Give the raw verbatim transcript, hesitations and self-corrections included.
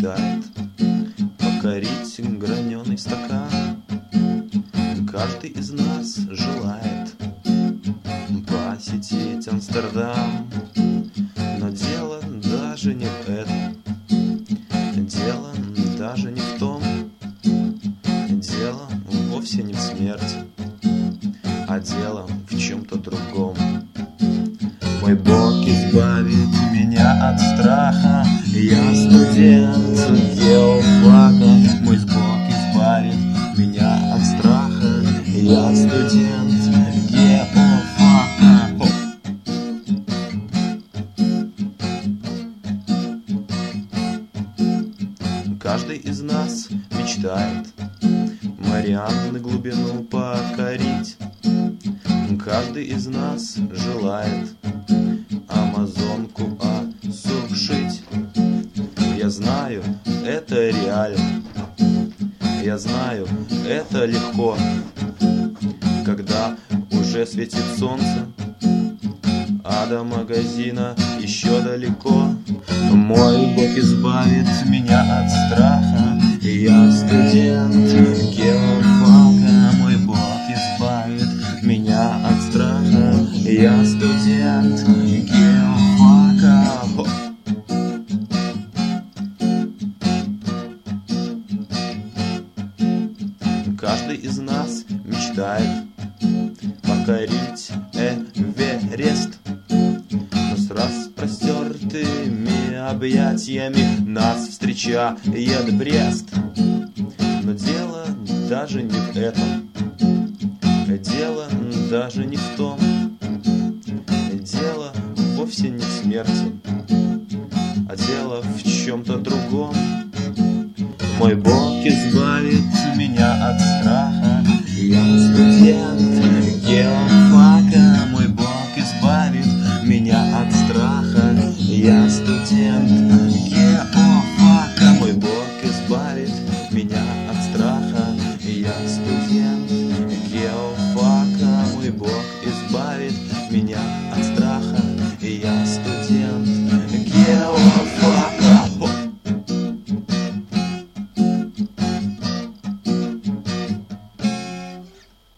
мечтает покорить граненый стакан. Каждый из нас желает посетить Амстердам. Но дело даже не в этом, дело даже не в том, дело вовсе не в смерти, а дело в чем-то другом. Мой Бог избавит меня от страха, я студент геофака. Мой Бог избавит меня от страха, я студент геофака. Каждый из нас мечтает Марианны глубину покорить. Каждый из нас желает Амазонку осушить. Я знаю, это реально. Я знаю, это легко, когда уже светит солнце, а до магазина еще далеко. Мой Бог избавит меня от страха, я студент геофака. Мой Бог избавит меня от страха, я студент геофака. Каждый из нас мечтает покорить Эверест, но с распростертыми объятиями нас встречает Брест. Но дело даже не в этом, дело даже не в том, дело вовсе не в смерти, а дело в чем-то другом. Мой Бог избавит меня от страха, я студент